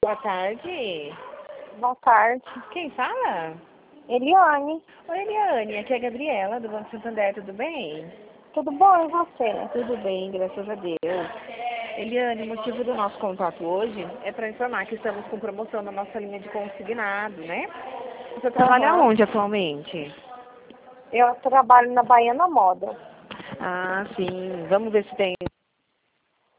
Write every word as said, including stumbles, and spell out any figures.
Boa tarde. Boa tarde. Quem fala? Eliane. Oi, Eliane. Aqui é a Gabriela, do Banco Santander. Tudo bem? Tudo bom, e você? Tudo bem, graças a Deus. Eliane, o motivo do nosso contato hoje é para informar que estamos com promoção na nossa linha de consignado, né? Você trabalha Uhum. onde atualmente? Eu trabalho na Baiana Moda. Ah, sim. Vamos ver se tem